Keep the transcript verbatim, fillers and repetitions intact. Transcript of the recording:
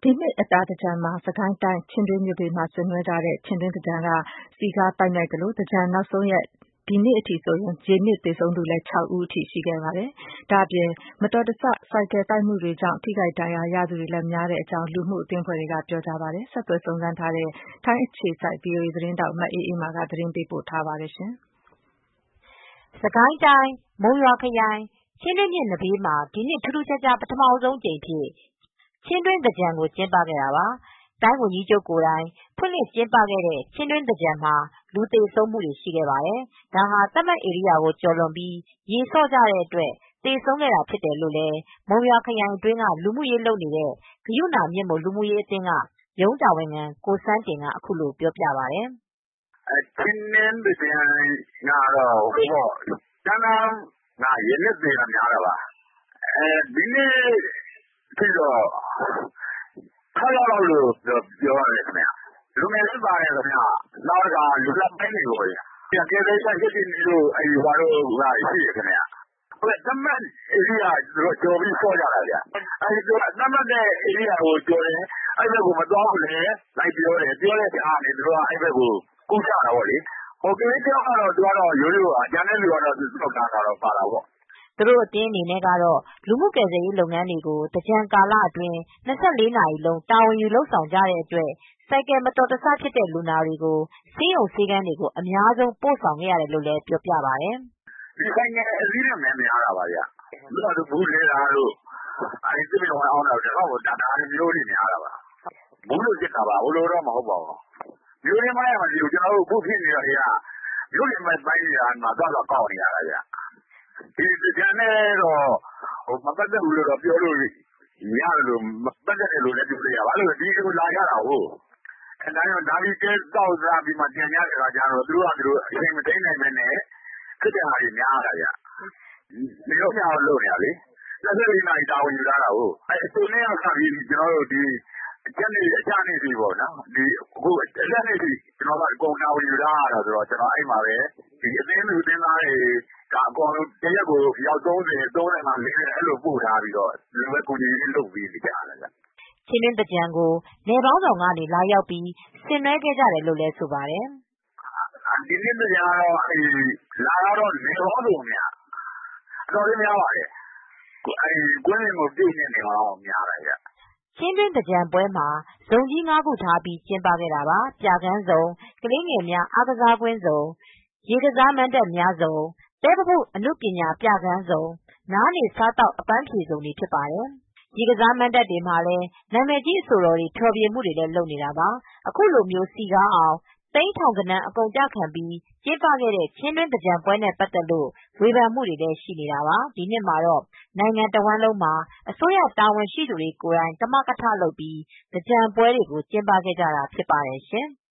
ဒီနှစ်အတာသင်္ကြန်မှာ စစ်ကိုင်းတိုင်းချင်းတွင်းမြစ်ဘေးမှာဆင်နွှဲကြတဲ့ချင်းတွင်းသင်္ကြန်ကစည်ကားသိုက်မြိုက်သလို သင်္ကြန်နောက်ဆုံးရက်ဒီနေ့အထိဆိုရင် ရေနစ်သေဆုံးသူလည်း ခြောက်ဦးအထိရှိခဲ့ပါတယ်။ ဒါ့အပြင် မတော်တဆဆိုင်ကယ်တိုက်မှုတွေကြောင့် ထိခိုက်ဒဏ်ရာရသူတွေလည်းများတဲ့အကြောင်း လူမှုအသင်းအဖွဲ့တွေကပြောကြားပါတယ်။ ဆက်သွယ်စုံစမ်းထားတဲ့ ထိုင်းအခြေစိုက် ဗွီအိုအေသတင်းထောက် မအေးအေးမာကသတင်းပေးပို့ထားပါတယ်။စစ်ကိုင်းတိုင်း မုံရွာခရိုင် ချင်းတွင်းမြစ်နဘေးမှာ ဒီနှစ်ထူးထူးခြားခြား ပထမဆုံးအကြိမ်အဖြစ် ချင်းတွင်းသင်္ကြန်ကိုကျင်းပခဲ့တာပါ။ တိုင်းဝန်ကြီးချုပ်ကိုယ်တိုင်ဖွင့်လှစ်ကျင်းပခဲ့တဲ့ ချင်းတွင်းသင်္ကြန်မှာ လူသေဆုံးမူတွေရှိခဲ့ပါတယ်။ ဒါဟာ သတ်မှတ်ဧရိယာကိုကျော်လွန်ပြီး ရေဆော့ကြတဲ့အတွက် သေဆုံးခဲ့တာဖြစ်တယ်လို့ မုံရွာခရိုင်အတွင်းက လူမှုရေးလုပ်နေတဲ့ ဂရုဏာမြစ်မု လူမှုရေးအသင်းက ရုံးတာဝန်ခံကိုစန်းတင်ကအခုလိုပြောပြပါတယ်။ "ချင်းတွင်းသင်္ကြန်ကတော့ ကမ်းနားမှာရေနစ်သေတာများတာပါ။ ဒီနေ့အထိတော့ ခြောက်ယောက်လောက်လို့ပြောရတယ်ခင်ဗျ။ လူငယ်လည်းပါတယ်ခင်ဗျ။ နောက်လူလတ်ပိုင်းတွေပေါ့ဗျာ။ ကယ်ဆယ်ရေးသမားတွေရှိတယ်ခင်ဗျ။ သတ်မှတ်ဧရိယာကျော်ပြီးဆော့ကြတာဗျ။ သတ်မှတ်ဧရိယာကိုကျော်တယ်။ အဲဒီဘက်ကိုမသွားဖို့လည်းလိုက်ပြောတယ်။ ပြောတဲ့ကြားကနေ သူတို့ကအဲဒီဘက်ကိုကူးချတာပေါ့လေ။ ကလေးတယောက်ကတော့ရိုးရိုးပါ။ ကျန်တဲ့သူကတော့ သော့ခန်းထားပါတာပေါ့။ " သူတို့အသင်းအနေနဲ့ကတော့ လူမှုကယ်ဆယ်ရေးလုပ်ငန်းတွေကို သင်္ကြန်ကာလအတွင်း ၂၄ နာရီလုံး တာဝန်ယူလုပ်ဆောင်ကြတဲ့အတွက် ဆိုင်ကယ်မတော်တဆဖြစ်တဲ့လူနာတွေကို ဆေးရုံဆေးခန်းတွေကို အများဆုံးပို့ဆောင်ခဲ့ရတယ်လို့လည်းပြောပြပါတယ်။ "ဆိုင်ကယ်အစီးတွေများတာပါဗျ။ သူ့ဟာသူ့ ဗူးလဲတာတို့ သစ်ပင်ဝါးအောင်းတာတို့ ဒါမျိုးတွေများတာပါ။ ဗူးလို့ပစ်တာပါ။ ဟိုလိုတော့မဟုတ်ပါဘူး။ မြို့တွင်းပိုင်းကမသိဘူး။ အခုဖြစ်နေတာတွေက မြို့ပြင်ပိုင်းတွေကသွားသွားကောက်နေရတာဗျ။ ဒီသင်္ကြန်နဲ့တော့မပတ်သက်ဘူးလို့ပြောလို့ရတယ်။ မပတ်သက်ဘူးလို့လည်းပြောလို့ရတယ်။ ဘာလို့လဲဆိုတော့ ဒီကိုလာကြတာကိုး။ လာပြီးတဲသောက်စားပြီးပြန်ကြတဲ့အခါကျတော့ သူတို့ဟာသူတို့အချိန်မထိန်းနိုင်ပဲနဲ့ဖြစ်တာတွေများတာဗျ။ နေ့ရောညရောလုပ်နေတာလေ။ ၂၄ နာရီတာဝန်ယူထားတာကိုး။ အဆိုနေ့ကစပြီး အကျနေ့အထိပေါ့နော်။ အခုအကြတ်နေ့အထိကျနော်တို့အကုန်တာဝန်ယူထားရတာဆိုတော့ အဲဒီမှာပဲအသင်းသူအသင်းသားတွေကအကုန်လုံးတရက်ကိုအယောက် သုံးဆယ် သုံးဆယ့်ငါ လေးဆယ်အဲလိုပို့ထားပြီးတော့ဒီလိုပဲကူညီလုပ်ပေးနေကြရတာဗျ။ " ချင်းတွင်းသင်္ကြန်ကိုနယ်ပေါင်းစုံကနေလာရောက်ပြီးဆင်နွဲခဲ့ကြတယ်လို့လည်းဆိုပါတယ်။ "ဒီနှစ်သင်္ကြန်ကတော့လာတာကတော့နယ်ပေါင်းစုံဗျ။ အတော်လေးများပါတယ်။ ကွင်းပြင်ကိုပြည့်နေအောင်များတယ်ဗျ။ " ချင်းတွင်းသင်္ကြန်ပွဲမှာ ဇုန်ကြီး ငါးခုထားပြီးကျင်းပခဲ့တာပါ။ ပြခန်းဇုန် ကလေးငယ်များအားကစားကွင်းဇုန် ရေကစားမဏ္ဍပ်များဇုန် သဲഭဗုဒ္ဓအနုပညာပြခန်းဇုန် နားနေစားသောက်အပန်းဖြေဇုန်တွေဖြစ်ပါတယ်။ ရေကစားမဏ္ဍပ်တွေမှာလည်း နာမည်ကြီးအဆိုတော်တွေဖျော်ဖြေမူတွေလုပ်နေတာပါ။ အခုလိုစည်ကားအောင် သိန်းထောင်ဂဏန်းအကုန်အကျခံပြီးကျင်းပခဲ့တဲ့ ချင်းတွင်းသင်္ကြန်ပွဲနဲ့ပတ်သက်လို့ဝေဖန်မူတွေလည်းရှိနေတာပါ။ ဒီနှစ်မှာတော့ နိုင်ငံတဝန်းလုံးမှာအစိုးရတာဝန်ရှိသူတွေကိုယ်တိုင်ကမကထလုပ်ပြီး သင်္ကြန်ပွဲတွေကိုကျင်းပခဲ့ကြတာဖြစ်ပါတယ်ရှင်။